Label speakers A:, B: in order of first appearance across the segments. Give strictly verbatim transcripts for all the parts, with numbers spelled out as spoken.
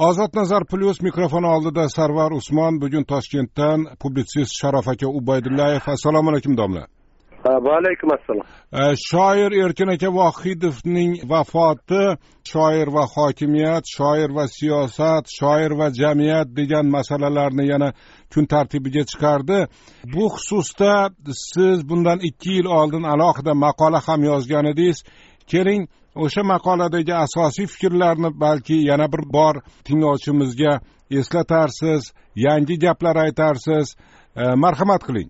A: Ozod Nazar Plus mikrofoni oldida Sarvar Usmon. Bugun Toshkentdan publitsist Sharof aka Ubaydullayev. Assalomu alaykum domla.
B: Va alaykum assalom.
A: Shoir Erkin aka Vohidovning vafoti shoir va hokimiyat, shoir va siyosat, shoir va jamiyat degan masalalarni yana kun tartibiga chiqardi. Bu xususda siz bundan ikki yil oldin alohida maqola ham yozgan edingiz. Keling, o'sha maqoladagi asosiy fikrlarni balki yana bir bor tinglovchimizga eslatarsiz, yangi gaplar aytarsiz. E, marhamat qiling.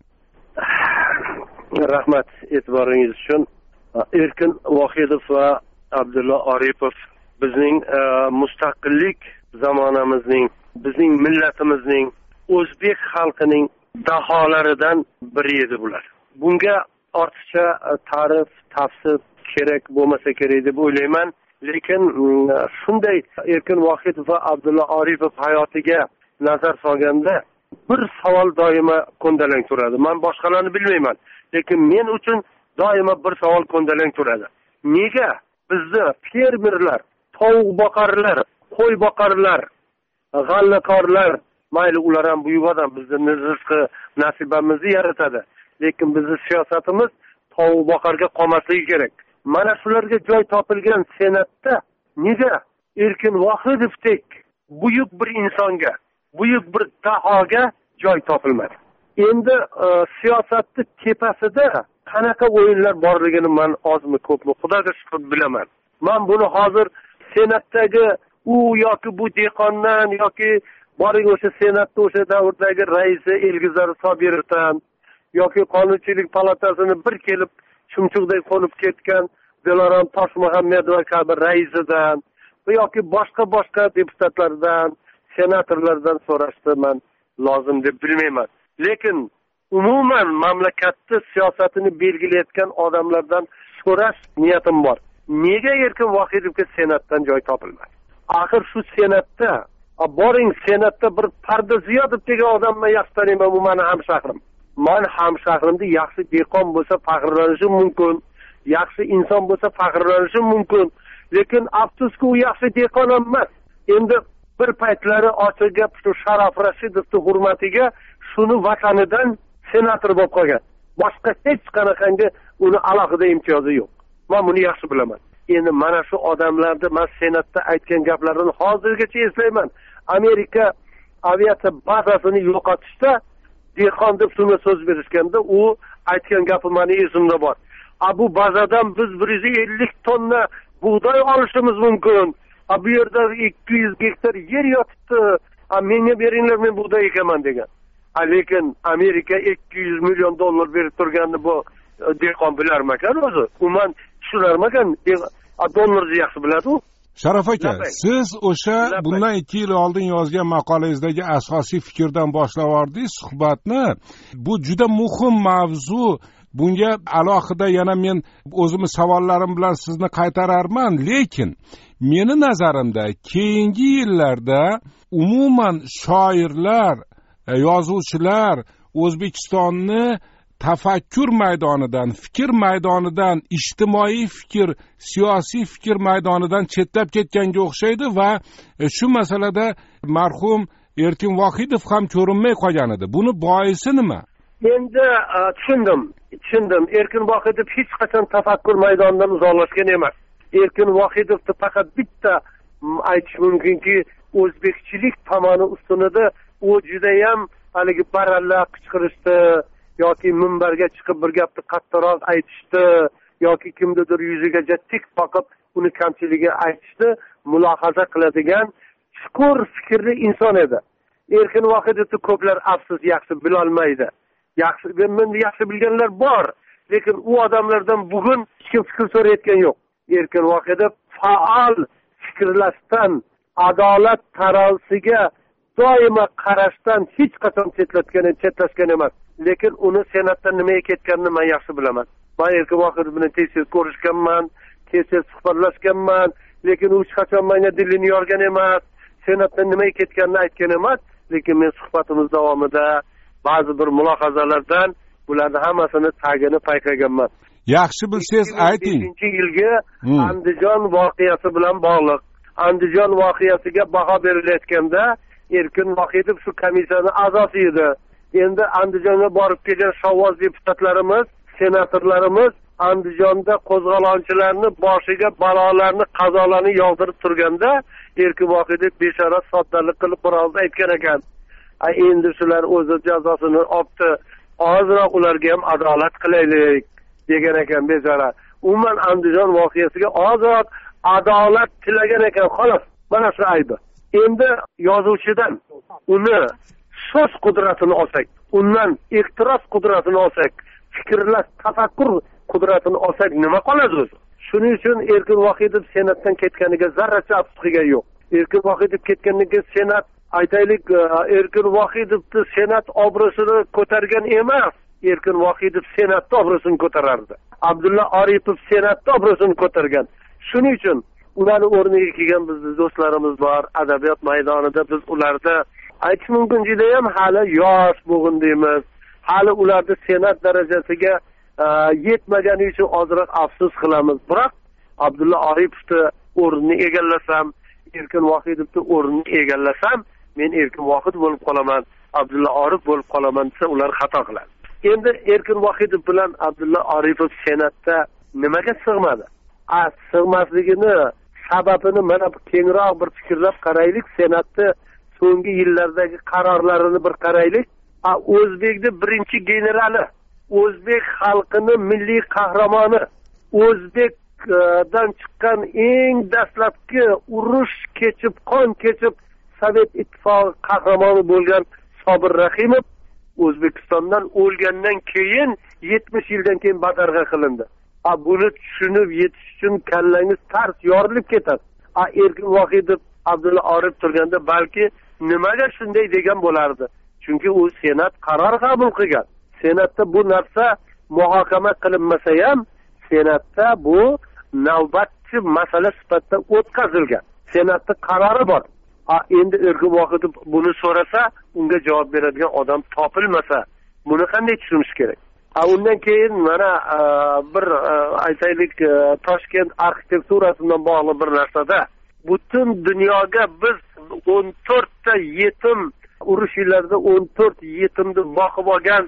B: Rahmat e'tiboringiz uchun. Erkin Vohidov va Abdulla Oripov bizning mustaqillik zamonamizning, bizning millatimizning, o'zbek xalqining daholaridan biri edi bular. Bunga ortiqcha ta'rif, tafsir kerak bo'lmasa kerak deb o'ylayman. Lekin shunday Erkin Vohidov va Abdulla Oripov hayotiga nazar solganda bir savol doimo ko'ndalang turadi. Men boshqalarni bilmayman, lekin men uchun doimo bir savol ko'ndalang turadi. Nega bizni fermerlar, tovuq boqarlar, qo'y boqarlar, g'allakorlar, mayli ular ham buyuk odam, bizni rizqi, nasibamizni yaratadi. Lekin bizni siyosatimiz tovuq boqarga qolmasligi kerak. Mana shularga joy topilgan senatda nega Erkin Vohidovdek buyuk bir insonga, buyuk bir dahoga joy topilmadi? Endi e, siyosatning tepasida qanaqa o'yinlar borligini men ozmi ko'pmi Xudoga shukr bilaman. Men buni hozir senatdagi u yoki bu dehqondan yoki boring o'sha senatda o'sha davrdagi raisi Elgizar Sobirovdan yoki Qonunchilik palatasini bir kelib chumchuqday qo'nib ketgan Dilorom Toshmuhammedova kabi raisidan yoki boshqa boshqa deputatlardan, senatorlardan so'rashni men lozim deb bilmayman. Lekin umuman mamlakatni siyosatini belgilayotgan odamlardan so'rash niyatim bor. Nega Erkin Vohidovga senatdan joy topilmadi? Axir shu senatda, boring senatda bir Parda Ziyodov degan odamni yaxshi taniyman, bu meni hamshahrim. Men hamshahrimda yaxshi dehqon bo'lsa faxrlanishim mumkin, yaxshi inson bo'lsa faxrlanishim mumkin. Lekin afsuski u yaxshi dehqon emas. Endi bir paytlari ochiq gap shu Sharof Rashidovning hurmatiga shuni vatanidan senator bo'lib qolgan. Boshqa hech qanaqangi uni alohida imtiyozi yo'q. Men buni yaxshi bilaman. Endi mana shu odamlarni men senatda aytgan gaplarini hozirgacha eslayman. Amerika aviatsiya bazasini yo'qotishda dehqon deb shunga so'z berishganda u aytgan gapi meni esimda bor. A bu bazadan biz bir yuz ellik tonna bug'doy olishimiz mumkin. A bu yerda ikki yuz gektar yer yotibdi. A menga beringlar, men bug'doy ekaman degan. A lekin Amerika ikki yuz million dollar berib turganini bu dehqon bilarmakan o'zi. Umuman tushunarmakan, dollarni yaxshi biladi u.
A: Sharof aka, siz o'sha bundan ikki yil oldin yozgan maqolangizdagi asosiy fikrdan boshlab yordingiz suhbatni. Bu juda muhim mavzu. Bunga alohida yana men o'zimni savollarim bilan sizni qaytararman, lekin meni nazarimda keyingi yillarda umuman shoirlar, yozuvchilar O'zbekistonni tafakkur maydonidan, fikr maydonidan, ijtimoiy fikr, siyosiy fikr maydonidan chetlab ketganga o'xshaydi va shu masalada marhum Erkin Vohidov ham ko'rinmay qolgan edi. Buni boisi nima?
B: Endi tushundim, tushundim. Erkin Vohidov hech qachon tafakkur maydonidan uzoqlashgan emas. Erkin Vohidovni faqat bitta aytish mumkinki, o'zbekchilik tomoni ustunida u juda ham haligi baralla qichqirishdi yoki minbarga chiqib bir gapni qattiqroq aytishdi yoki kimnidir yuziga tik boqib uni kamchiligiga aytishdi, mulohaza qiladigan chuqur fikrli inson edi. Erkin Vohidovni ko'plar afsus yaxshi bilolmaydi. Yaxshi, men yaxshi bilganlar bor, lekin u odamlardan bugun hech kim fikr so'rayotgan yo'q. Erkin Vohidov faol fikrlashdan, adolat tarozisiga doimo qarashdan hech qachon chetlatgan, chetlashgan emas. Lekin uni senatdan nimaga ketganini men yaxshi bilaman. Men Erkin Vohidov bilan tez-tez ko'rishganman, tez-tez suhbatlashganman, lekin u hech qachon menga dilini yorgan emas, senatdan nimaga ketganini aytgan emas. Lekin men suhbatimiz davomida ba'zi bir mulohazalardan bularni hammasini tagini payqaganman.
A: Yaxshi bilsangiz ayting.
B: ikki ming beshinchi yilgi hmm. Andijon voqeasi bilan bog'liq. Andijon voqeasiga baho berilayotganda Erkin Vohidov shu komissiyani a'zosi edi. Endi Andijonga borib kelgan shovvoz deputatlarimiz, senatorlarimiz Andijonda qo'zg'olonchilarni boshiga balolarni, qazolarni yog'dirib turganda Erkin Vohidov bechora soddalik qilib biroz aytgan ekan. Ay endi shular o'zi jazosini olibdi, ozroq ularga ham adolat qilaylik degan ekan bechora. Umuman Andijon voqeasiga ozroq adolat tilagan ekan, xolos. Mana shu aybi. Endi yozuvchidan uni so'z qudratini olsak, undan ehtiros qudratini olsak, fikrlash, tafakkur qudratini olsak nima qoladi o'zi? Shuning uchun Erkin Vohidov senatdan ketganiga zarracha afsusga yo'q. Erkin Vohidov ketganiga senat, aytaylik, Erkin Vohidovni senat obro'sini ko'targan emas, Erkin Vohidov senatda obro'sini ko'tarardi. Abdulla Aripov senatda obro'sini ko'targan. Shuning uchun ularni o'rniga kelgan bizning do'stlarimiz bor, adabiyot maydonida biz ularda aytish mumkin juda ham hali yosh bo'g'indimiz. Hali ularni senat darajasiga yetmagani uchun ozroq afsus qilamiz. Biroq Abdulla Aripovni o'rnini egallasam, Erkin Vohidovni o'rnini egallasam, men Erkin Vohid bo'lib qolaman, Abdulla Aripov bo'lib qolaman desa ular xato qiladi. Endi Erkin Vohidov bilan Abdulla Aripov senatda nimaga sig'madi? A sig'masligini sababini mana kengroq bir fikrlab qaraylik. Senatda so'nggi yillardagi qarorlarini bir qaraylik. A O'zbekning birinchi generali, O'zbek xalqini milliy qahramoni, O'zbekdan chiqqan eng dastlabki urush kechib, qon kechib Sovet ittifoqi qahramoni bo'lgan Sobir Rahimov O'zbekistondan o'lgandan keyin yetmish yildan keyin badarg'a qilindi. A buni tushunib yetish uchun kallangiz tars yorilib ketadi. A Erkin Vohidov, Abdulla Aripov turganda balki nimaga shunday degan bo'lardi. Chunki u senat qaror qabul qilgan. Senatda bu narsa muhokama qilinmasa ham, senatda bu navbatchi masala sifatida o'tkazilgan. Senatda qarori bor. A endi Erkin Vohidov buni so'rasa, unga javob beradigan odam topilmasa, buni qanday tushunish kerak? A undan keyin mana bir aytaylik Toshkent arxitekturasidan bog'liq bir narsada butun dunyoga biz o'n to'rtta yetim urush yillarida o'n to'rt yetimni boqib olgan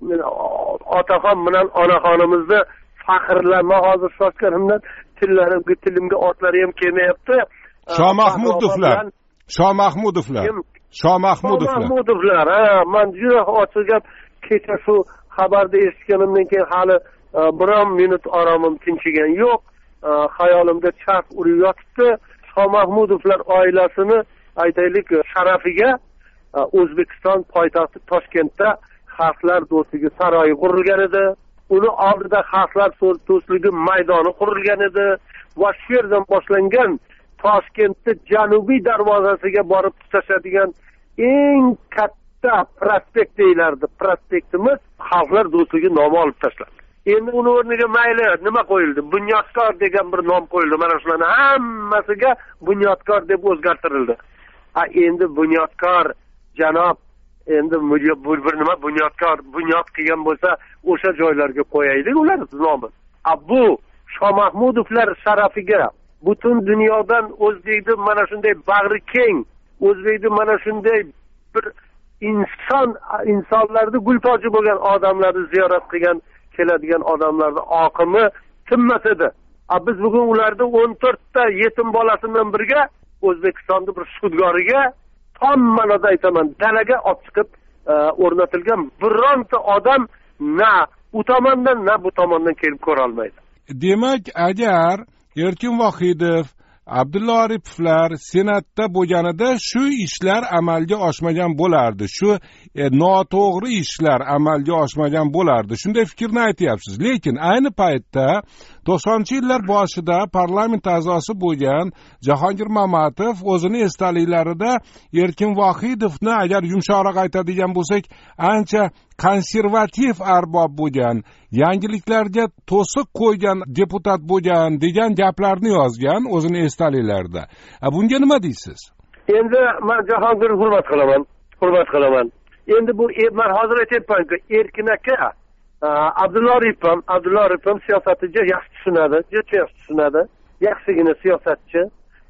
B: otaxon bilan onaxonimizni faxrlanma hozir shoshganimdan tillarimga tilimga otlari ham kelmayapti.
A: Shoh Mahmudovlar, Shoh Mahmudovlar, Shoh Mahmudovlar.
B: Mahmudovlar, ha, men juda ochiq gap, kecha shu xabarda eshitganimdan keyin hali biron minut oromim tinchigan yo'q. Xayolimda charx urib yotibdi. Shoh Mahmudovlar oilasini aytaylik sharafiga O'zbekiston poytaxti Toshkentda Xalqlar do'stligi saroyi qurilgan edi. Uni oldida Xalqlar do'stligi maydoni qurilgan edi va shu yerdan boshlangan Toshkentda janubiy darvozasiga borib tutashadigan eng katta prospekt deyilardi. Prospektimiz Xalqlar do'stligi nomi olib tashlandi. Endi uni o'rniga mayli nima qo'yildi? Bunyodkor degan bir nom qo'yildi. Mana shularning hammasiga Bunyodkor deb o'zgartirildi. Ha, endi Bunyodkor janob, endi bu bir nima bunyodkor, bunyod qilgan bo'lsa, o'sha joylarga qo'yaylik ular nomini. A bu Shoh Mahmudovlar sharafiga butun dunyodan O'zbekni mana shunday bag'ri keng, O'zbekni mana shunday bir inson, insonlarni gultoji bo'lgan odamlarni ziyorat qilgan, keladigan odamlarning oqimi tinmas edi. A biz bugun ularni o'n to'rtta yetim bolasi bilan birga O'zbekistonning bir sudgoriga tom ma'noda aytaman, dalaga olib chiqib o'rnatilgan bironta odam na u tomondan na bu tomondan kelib ko'ra olmaydi.
A: Demak, agar Erkin Vohidov, Abdulla Aripovlar senatda bo'lganida shu ishlar amalga oshmagan bo'lardi. Shu e, noto'g'ri ishlar amalga oshmagan bo'lardi. Shunday fikrni aytyapsiz. Lekin ayni paytda to'qsoninchi yillar boshida parlament a'zosi bo'lgan Jahongir Mamatov o'zini esdaliklarida Erkin Vohidovni agar yumshoqroq aytadigan bo'lsak, ancha konservativ arbob bo'lgan, yangiliklarga to'siq qo'ygan deputat bo'lgan degan gaplarni yozgan o'zini esdaliklarida. Bunga nima deysiz?
B: Endi men Jahongirni hurmat qilaman, hurmat qilaman. Endi bu men hozir aytayapman-ku, Erkin aka Abdulla Aripov, Abdulla Aripov siyosatni yaxshi tushunadi, juda yaxshi tushunadi. Yaxshigina siyosatchi.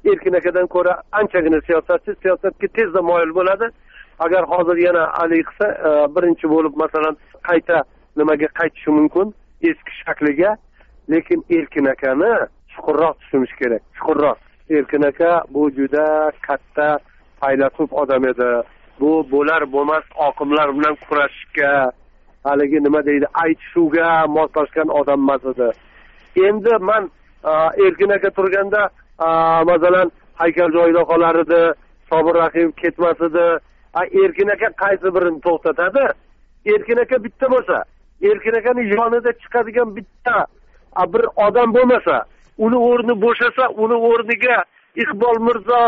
B: Erkin akadan ko'ra anchagina siyosatchi, siyosatga tezda moyil bo'ladi. Agar hozir yana Ali qilsa, birinchi bo'lib masalan qayta nimaga qaytishi mumkin, eski shakliga. Lekin Erkin akani chuqurroq tushunish kerak, chuqurroq. Erkin aka bu juda katta faylasuf odam edi. Bu bo'lar bo'lmas oqimlar bilan kurashishga, haligi nima deydi, aytishuvga moslashgan odam emas edi. Endi men Erkin aka turganda, masalan, haykal joyida qolar edi, Sobir Rahim ketmas edi. Erkin aka qaysi birini to'xtatadi? Erkin aka bitta bo'lsa, Erkin akani yonida chiqadigan bitta bir odam bo'lmasa, uni o'rni bo'shasa, uni o'rniga Iqbol Mirzo,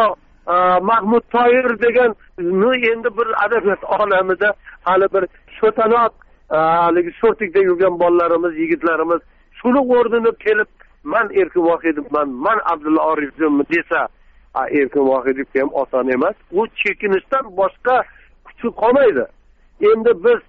B: Mahmud Toyir degan endi bir adabiyot olamida hali bir sho'tanot, haligi sho'rtikda yurgan bolalarimiz, yigitlarimiz shuni o'rnini kelib, men Erkin Vohidovman, men Abdulla Orifovman desa, Erkin Vohidov ham oson emas. U chekinishdan boshqa kuchi qolmaydi. Endi biz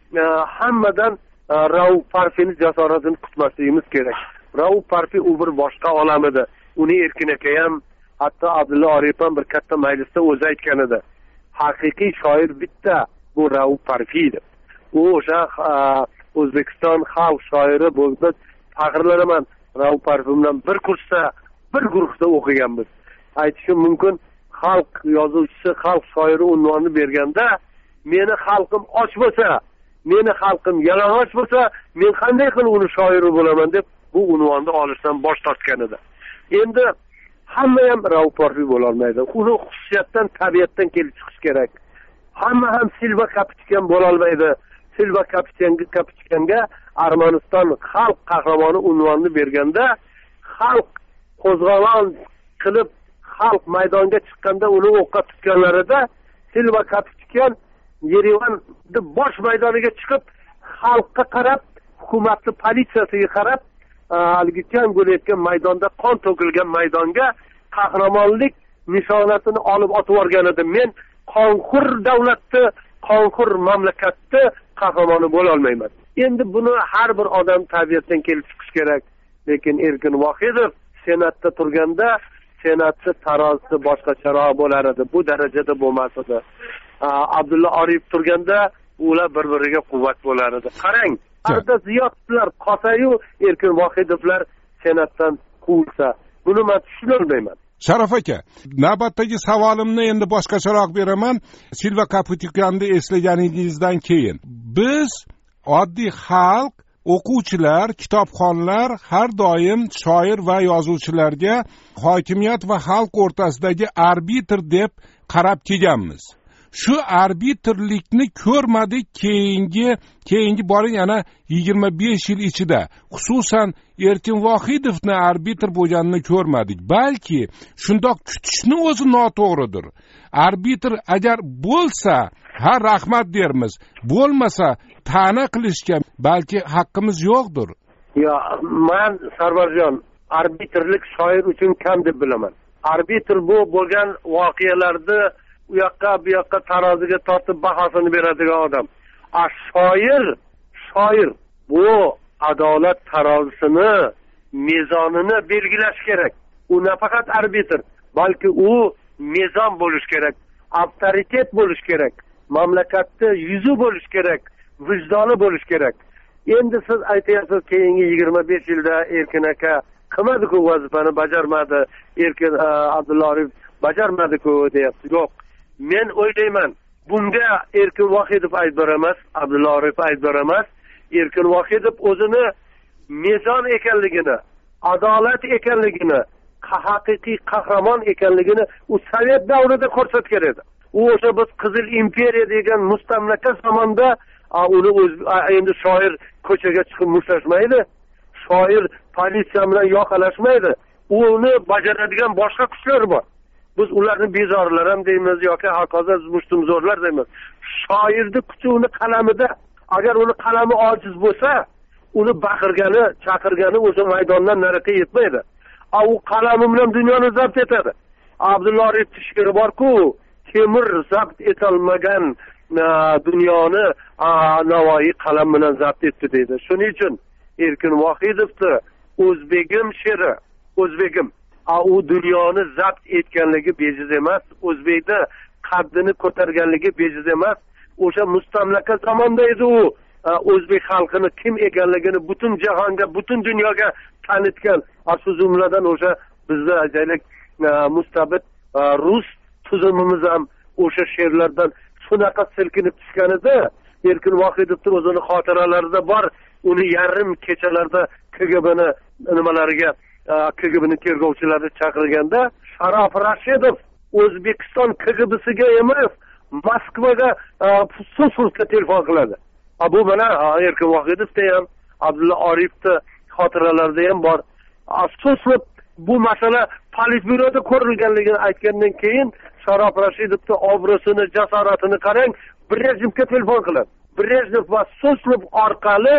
B: hammadan Rauf Parfining jasoratini kutmasligimiz kerak. Rauf Parfi u bir boshqa olam edi. Uni Erkin aka ham, hatto Abdulla Oripov ham bir katta majlisda o'zi aytgan edi. Haqiqiy shoir bitta, bu Rauf Parfi edi. U o'sha O'zbekiston xalq shoiri bo'ldi. Faxrlanaman, Rauf Parfi bilan bir kursda, bir guruhda o'qiganmiz. Aytishim mumkin, xalq yozuvchisi, xalq shoiri unvonini berganda, meni xalqim och bo'lsa, meni xalqim yalang'och bo'lsa, men qanday qilib uni shoiri bo'laman deb bu unvonni olishdan bosh tortgan edi. Endi hamma ham Rauf Parfi bo'la olmaydi. Uni xususiyatdan, tabiatdan kelib chiqish kerak. Hamma ham Silva Kapityan bo'la olmaydi. Silva Kapitanga Kapitanga Armaniston xalq qahramoni unvonni berganda, xalq qo'zg'olon qilib, xalq maydonga chiqqanda uni o'qqa tutganlarida Silva Kapityan Yerevanni bosh maydoniga chiqib, xalqqa qarab, hukumatni politsiyasiga qarab, haligi keng bo'layotgan maydonda, qon to'kilgan maydonga qahramonlik nishonasini olib otib o'rgan edi. Men qonxo'r davlatni, qonxo'r mamlakatni qahramoni bo'la olmayman. Endi buni har bir odam tabiatdan kelib chiqish kerak. Lekin Erkin Vohidov senatda turganda, senatni tarozisi boshqacharoq bo'lar edi. Bu darajada bo'lmas edi. Abdulla Oripov turganda ular bir-biriga quvvat bo'lar edi. Qarang, Arda Ziyodlar qosayu Erkin Vohidovlar senatdan quvilsa, buni men tushunolmayman.
A: Sharaf aka, navbatdagi savolimni endi boshqacharoq beraman. Silva Kapityanni eslaganingizdan keyin biz oddiy xalq, o'quvchilar, kitobxonlar har doim shoir va yozuvchilarga hokimiyat va xalq o'rtasidagi arbitr deb qarab kelganmiz. Shu arbitrlikni ko'rmadik keyingi keyingi boring yana yigirma besh yil ichida. Xususan Erkin Vohidovni arbitr bo'lganini ko'rmadik. Balki shundoq kutishni o'zi noto'g'ridir. Arbitr agar bo'lsa, ha rahmat dermiz. Bo'lmasa ta'na qilishga balki haqqimiz yo'qdir.
B: Yo, men Sarvarjon, arbitrlik shoir uchun kam deb bilaman. Arbitr bu bo'lgan voqealarni u yoqqa bu yoqqa taroziga tortib bahosini beradigan odam. A shoir, shoir bu adolat tarozisini, mezonini belgilash kerak. U nafaqat arbitr, balki u mezon bo'lish kerak, avtoritet bo'lish kerak, mamlakatda yuzi bo'lish kerak, vijdoni bo'lish kerak. Endi siz aytyapsiz, keyingi yigirma besh yilda Erkin aka qilmadi-ku, vazifani bajarmadi, Erkin Abdulla Oripov bajarmadi-ku deyapsiz. Yo'q. Men o'ylayman, bunga Erkin Vohidov aybdor emas, Abdulla Oripov aybdor emas. Erkin Vohidov o'zini mezon ekanligini, adolat ekanligini, haqiqiy qahramon ekanligini u Sovet davrida ko'rsatgan edi. U o'sha biz Qizil imperiya degan mustamlaka zamonda uni endi shoir ko'chaga chiqib mushtlashmaydi. Shoir politsiya bilan yoqalashmaydi. Uni bajaradigan boshqa kuchlar bor. Biz ularni bezorilar ham deymiz yoki hokazo mushtumzorlar deymiz. Shoirni kuchi uni qalamida. Agar uni qalami ojiz bo'lsa, uni baqirgani, chaqirgani o'sha maydondan nariga yetmaydi. U qalami bilan dunyoni zabt etadi. Abdulla Oripov shiri bor-ku, temir zabt etilmagan dunyoni Navoiy qalam bilan zabt etdi deydi. Shuning uchun Erkin Vohidovni O'zbegim she'ri, O'zbegim u dunyoni zabt etganligi bejiz emas, o'zbekni qaddini ko'targanligi bejiz emas. O'sha mustamlaka zamonda edi u o'zbek xalqini kim ekanligini butun jahonga, butun dunyoga tanitgan. Shu jumladan o'sha bizda ajaylik mustabid rus tuzumimiz ham o'sha she'rlardan shunaqa silkinib tushganida, Erkin Vohidovning o'zini xotiralarida bor. Uni yarim kechalarda K G B'ni nimalariga, K G B'ni tergovchilari chaqirganda, Sharof Rashidov O'zbekiston K G B'siga emas, Moskvaga So'suvga telefon qiladi. Bu mana Erkin Vohidovda ham, Abdulla Oripovda xotiralarida ham bor. Afsuslab bu masala Politbyuroda ko'rilganligini aytgandan keyin Sharof Rashidovning obro'sini, jasoratini qarang, Brejnevga telefon qiladi. Brejnev va So'sov orqali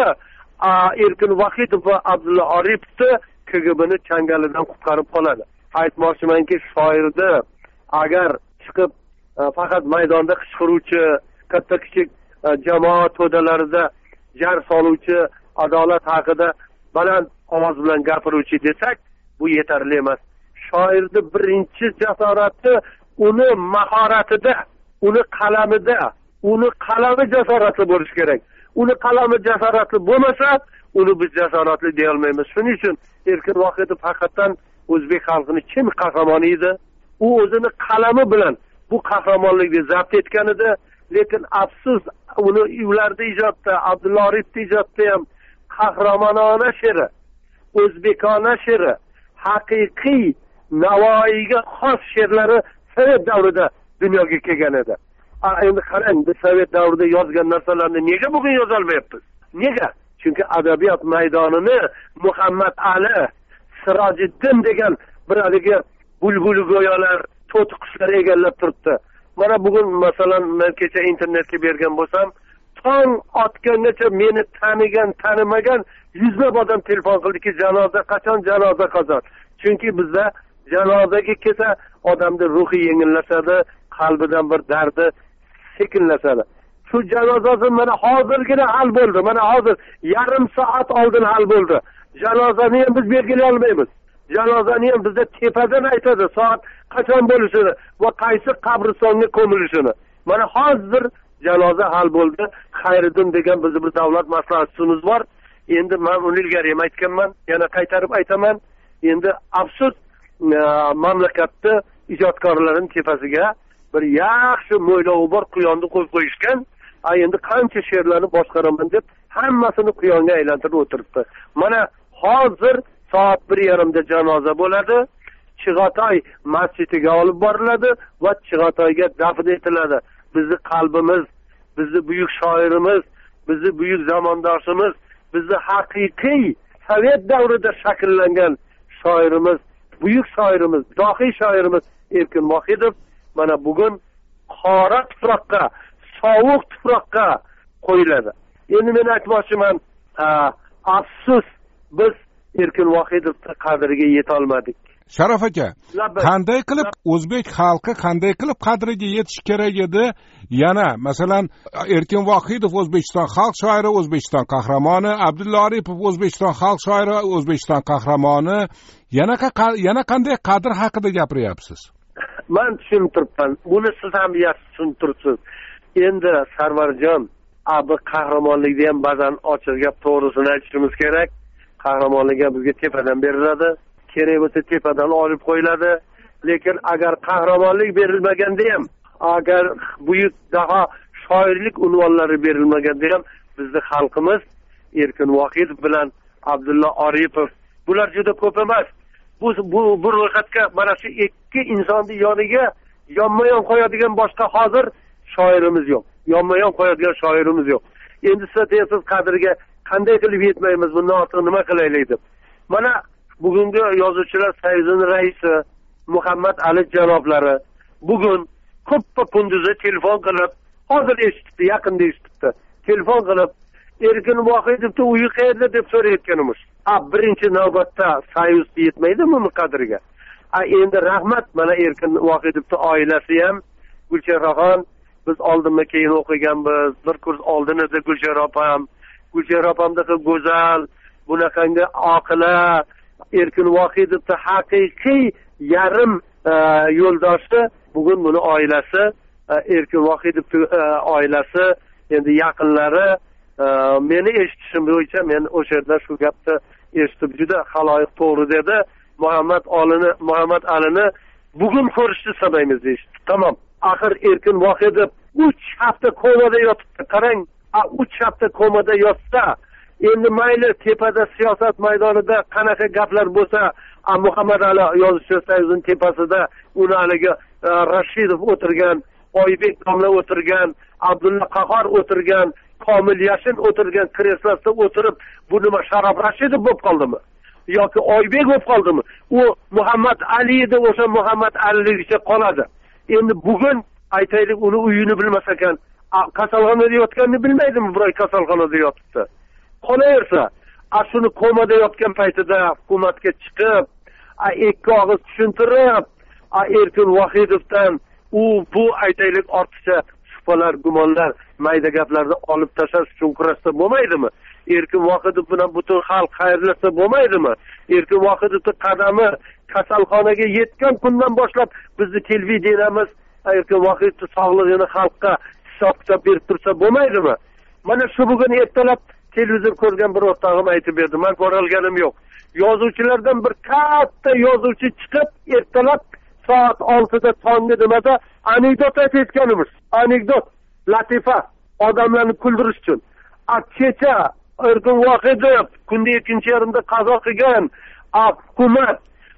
B: Erkin Vohidov va Abdulla Oripovni K G B'ni changalidan qutqarib qoladi. Aytmoqchimanki, shoirda agar chiqib faqat maydonda qichqiruvchi, katta kichik jamoat to'dalarida jar soluvchi, adolat haqida baland ovoz bilan gapiruvchi desak, bu yetarli emas. Shoirda birinchi jasorati uni mahoratida, uni qalamida, uni qalami jasoratli bo'lishi kerak. Uni qalami jasoratli bo'lmasa, uni biz jasoratli deya olmaymiz. Shuning uchun Erkin Vohidov haqiqatan o'zbek xalqini chin qahramoni edi. U o'zini qalami bilan bu qahramonlikni zabt etgan edi, lekin afsus, uni ularda ijodda, Abdulla Oripovning ijodda ham qahramonona she'ri, o'zbekona she'ri, haqiqiy Navoiyga xos she'rlari Sovet davrida dunyoga kelgan edi. Endi qarang, biz Sovet davrida yozgan narsalarni nega bugun yoza olmayapmiz? Nega? Chunki adabiyot maydonini Muhammad Ali, Sirojiddin degan bir haligi bulbul go'yolar, to'ti qushlar egallab turibdi. Mana bugun masalan men kecha internetga bergan bo'lsam, tong otgangacha meni tanigan, tanimagan yuzlab odam telefon qildiki, janoza qachon, janoza qachon. Chunki bizda janozaga kelsa odamning ruhi yengillashadi, qalbidan bir dardi sekinlashadi. Shu janozasi mana hozirgina hal bo'ldi. Mana hozir yarim soat oldin hal bo'ldi. Janozani ham biz belgilay olmaymiz. Janozani ham bizda tepadan aytadi soat qachon bo'lishini va qaysi qabristonga ko'milishini. Mana hozir janoza hal bo'ldi. Xayriddin degan bizning bir davlat maslahatchimiz bor. Endi men uni ilgari ham aytganman, yana qaytarib aytaman. Endi afsus, mamlakatda ijodkorlarning tepasiga bir yaxshi mo'ylovi bor quyonni qo'yib qo'yishgan. Ay endi qancha she'rlarni boshqaraman deb hammasini quyonga aylantirib o'tiribdi. Mana hozir soat bir yarimda janoza bo'ladi. Chig'atoy masjidiga olib boriladi va Chig'atoyga dafn etiladi. Bizning qalbimiz, bizning buyuk shoirimiz, bizning buyuk zamondoshimiz, bizning haqiqiy Sovet davrida shakllangan shoirimiz, buyuk shoirimiz, dohiy shoirimiz Erkin Vohidov mana bugun qora tuproqqa, sovuq tuproqqa qo'yiladi. Endi men aytmoqchiman, afsus, biz Erkin Vohidovning qadriga yeta olmadik.
A: Sharof aka, qanday qilib o'zbek xalqi qanday qilib qadriga yetish kerak edi? Yana masalan Erkin Vohidov O'zbekiston xalq shoiri, O'zbekiston qahramoni, Abdulla Oripov O'zbekiston xalq shoiri, O'zbekiston qahramoni, yana yana qanday qadr haqida gapiryapsiz?
B: Men tushunib turibman. Buni siz ham yaxshi tushunib turibsiz. Endi Sarvarjon, abi qahramonlikda ham ba'zan ochiq gap to'g'risini aytishimiz kerak. Qahramonlikga bizga tepadan beriladi. Kerak bo'lsa tepadan olib qo'yiladi. Lekin agar qahramonlik berilmaganda ham, agar buyuk daho shoirlik unvonlari berilmaganda ham bizning xalqimiz Erkin Vohidov bilan Abdulla Oripov bular juda ko'p emas. Bu bu bu ro'yxatga mana shu ikki insonning yoniga yonma-yon qo'yadigan boshqa hozir shoirimiz yo'q. Yonma-yon qo'yadigan shoirimiz yo'q. Endi siz aytasiz qadriga qanday qilib yetmaymiz, bundan ortiq nima qilaylik deb. Mana bugungi yozuvchilar sayzining raisi Muhammad Ali janoblari bugun ko'ppa kunduzi telefon qilib, hozir eshitdi, yaqinda eshitdi. Telefon qilib Erkin Vohidovning uyi qayerda deb so'rayotganimiz. A birinchi navbatda soyuz yetmaydimi uni qadriga? A endi rahmat, mana Erkin Vohidovning oilasi ham, Gulchehraxon, biz oldinma keyin o'qiganmiz, bir kurs oldin edi Gulchehra opam. Gulchehra opamdagi go'zal, bunaqangi oqila, Erkin Vohidovni haqiqiy yarim yo'ldoshi bugun buni oilasi, Erkin Vohidovning oilasi, endi yaqinlari. Meni eshitishim bo'yicha men o'sha yerda shu gapni eshitib juda haloyiq to'g'ri dedi. Muhammad Alini, Muhammad Alini bugun ko'rishni istamaymiz deyishdi. Tamam. Axir Erkin Vohidov uch hafta komada yotibdi. Qarang, uch hafta komada yotsa, endi mayli tepada siyosat maydonida qanaqa gaplar bo'lsa, Muhammad Ali yozuvchi soyuzining tepasida uni haligi Rashidov o'tirgan, Oybek domla o'tirgan, Abdulla Qahhor o'tirgan, Komil Yashin o'tirgan kreslosida o'tirib, bu nima Sharof Rashidov bo'lib qoldimi? Yoki Oybek bo'lib qoldimi? U Muhammad Ali edi, o'sha Muhammad Alilikcha qoladi. Endi bugun aytaylik, uni uyini bilmas ekan, kasalxonada yotganini bilmaydimi? Biroy kasalxonada yotibdi. Qolaversa, shuni komada yotgan paytida hukumatga chiqib, ikki og'iz tushuntirib, Erkin Vohidovdan u bu aytaylik ortiqcha shubhalar, gumonlar, mayda gaplarni olib tashlash uchun kurashsa bo'lmaydimi? Erkin Vohidov bilan butun xalq xayrlashsa bo'lmaydimi? Erkin Vohidovning qadami kasalxonaga yetgan kundan boshlab bizni televideniyamiz Erkin Vohidovning sog'lig'ini xalqqa hisob-kitob berib tursa bo'lmaydimi? Mana shu bugun ertalab televizor ko'rgan bir o'rtog'im aytib berdi. Men ko'rolganim yo'q. Yozuvchilardan bir katta yozuvchi chiqib, ertalab soat oltida tongda nimada anekdot aytayotganimiz. Anekdot, latifa, odamlarni kuldirish uchun. Kecha Erkin Vohidov kunda ikkinchi yarimda qazo qilgan hukumat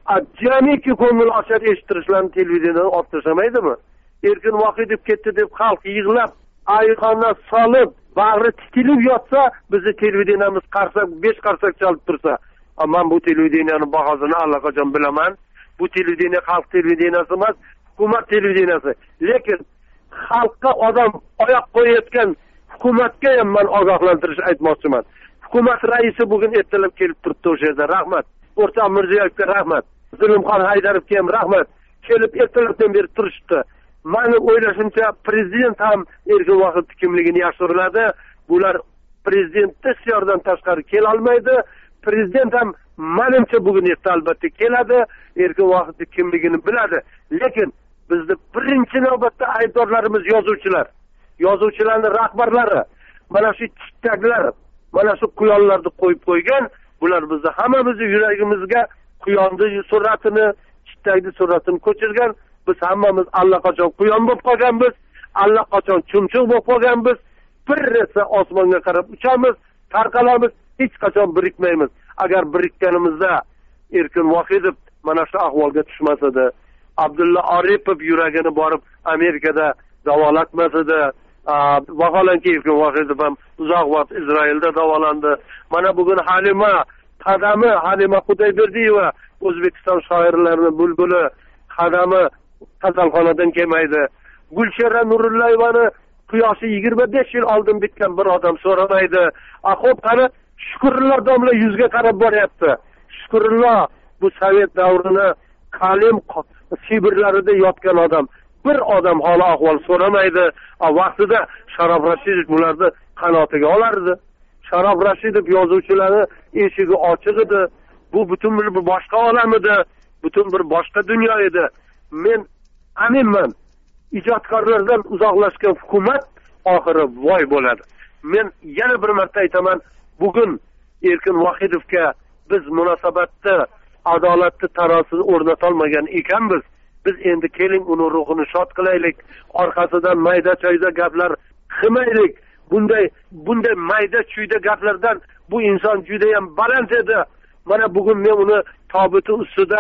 B: jamiki ko'ngil ochar eshittirishlarni televideniyani olib tashlamaydimi? Erkin Vohidov ketdi deb xalq yig'lab, ayxona solib, bag'ri tikilib yotsa, bizni televideniyamiz qarsak, besh qarsak chalib tursa, men bu televideniyaning bahosini allaqachon bilaman. Bu televideniya xalq televideniyasi emas, hukumat televideniyasi. Lekin xalqqa odam oyoq qo'yayotgan hukumatga ham men ogohlantirish aytmoqchiman. Hukumat raisi bugun ertalab kelib turibdi o'sha yerda. Rahmat. O'rtoq Mirziyoyevga rahmat. Zulmxon Haydarovga ham rahmat. Kelib ertalabdan beri turishdi. Meni o'ylashimcha prezident ham Erkin Vohidov kimligini yashiriladi. Bular prezidentning ixtiyoridan tashqari kela olmaydi. Prezident ham menimcha bugun erta albatta keladi. Erkin Vohidov kimligini biladi. Lekin bizda birinchi navbatda aybdorlarimiz yozuvchilar. Yozuvchilarning rahbarlari, mana shu chittaklar, mana shu quyonlarni qo'yib qo'ygan, bular bizni hammamizni yuragimizga quyonni suratini, chittakni suratini ko'chirgan. Biz hammamiz allaqachon quyon bo'lib qolganmiz, allaqachon chumchuq bo'lib qolganmiz. Bir resa osmonga qarab uchamiz, tarqalamiz, hech qachon birikmaymiz. Agar birikkanimizda Erkin Vohidov mana shu ahvolga tushmas edi, Abdulla Aripov yuragini borib Amerikada davolatmas edi. Vaholanki Erkin Vohidov ham uzoq vaqt Izraelda davolandi. Mana bugun Halima qadami, Halima Xudoyberdiyeva, O'zbekiston shoirlarining bulbuli qadami kasalxonadan kelmaydi. Gulchehra Nurullayevani quyoshi yigirma besh yil oldin bitgan bir odam so'ramaydi. Xo'p, qani Shukrullo domla yuzga qarab boryapti. Shukrullo bu Sovet davrini Qalim Sibirlarida yotgan odam. Bir odam holi ahvol so'ramaydi. Vaqtida Sharof Rashidov bularni qanotiga olardi. Sharof Rashidov yozuvchilarni eshigi ochiq edi. Bu butun bir boshqa olam edi, butun bir boshqa dunyo edi. Men aminman, ijodkorlardan uzoqlashgan hukumat oxiri voy bo'ladi. Men yana bir marta aytaman, bugun Erkin Vohidovga biz munosabatda adolatli tarozini o'rnata olmagan ekanmiz. Biz endi keling uni ruhini shod qilaylik, orqasidan mayda choyda gaplar qilmaylik. Bunday bunday mayda chuyda gaplardan bu inson juda ham baland edi. Mana bugun men uni tobuti ustida,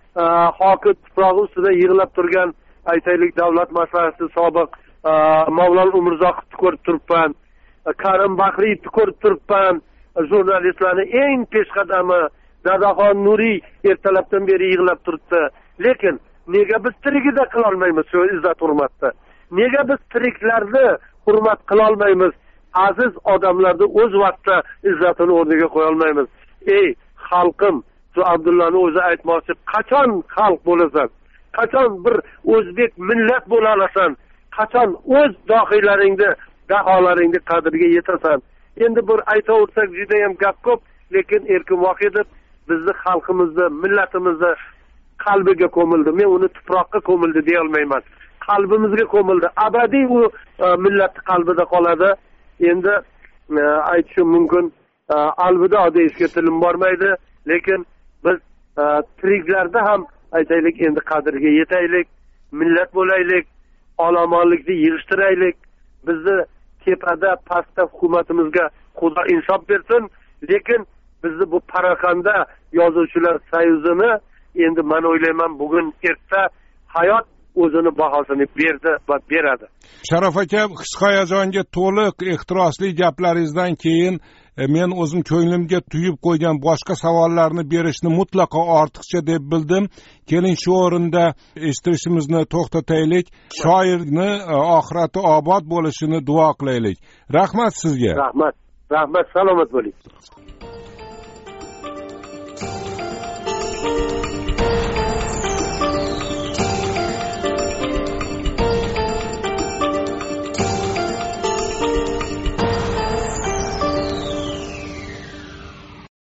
B: hokim tuprog'i ustida yig'lab turgan aytaylik davlat maslahatchisi sobiq Mavlon Umurzoqovni ko'rib turibman, Karim Bahriyevni ko'rib turibman, jurnalistlarning eng peshqadami Dadaxon Nuriy ertalabdan beri yig'lab turibdi. Lekin nega biz tirigida qila olmaymiz shu izzat hurmatni? Nega biz tiriklarni hurmat qila olmaymiz? Aziz odamlarni o'z vaqtida izzatini o'rniga qo'ya olmaymiz. Ey xalqim, shu Abdullani o'zi aytmoqchi, qachon xalq bo'lasan? Qachon bir o'zbek millat bo'la olasan? Qachon o'z dohiylaringni, daholaringni qadriga yetasan? Endi bir aytaversak juda ham gap ko'p, lekin Erkin Vohidov bizni xalqimizni millatimizni qalbiga ko'mildi. Men uni tuproqqa ko'mildi deya olmayman, qalbimizga ko'mildi, abadiy u millatning qalbida qoladi. Endi aytishim mumkin, alvido deyishga tilim bormaydi, lekin biz tiriklarda ham aytaylik, endi qadriga yetaylik, millat bo'laylik, olomonlikni yig'ishtiraylik. Bizni tepada pastda hukumatimizga Xudo insof bersin, lekin bizni bu parokanda yozuvchilar soyuzini endi men o'ylayman bugun erta hayot o'zini bahosini berdi va beradi.
A: Sharof aka, his hayajonga to'liq ehtirosli gaplaringizdan keyin men o'zim ko'nglimga tuyib qo'ygan boshqa savollarni berishni mutlaqo ortiqcha deb bildim. Keling, shu o'rinda eshitishimizni to'xtataylik. Shoirni oxirati obod bo'lishini duo qilaylik. Rahmat sizga.
B: Rahmat. Rahmat, salomat bo'ling.